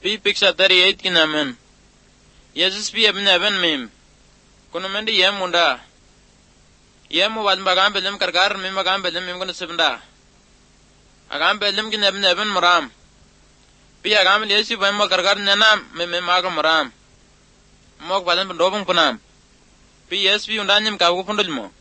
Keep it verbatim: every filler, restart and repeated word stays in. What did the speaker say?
P picture thirty-eight kinamen. Jesus P abin aben mim. Kuno mendi yem munda. Yem mo wad magam belim karkar mim magam belim mim kuno sebenda. Agam belim kin abin aben muram. P agam lesi bam mo karkar nena mim mim magam muram. Mok badan pendobong punam. P yes P undanyem kagu pundul mo.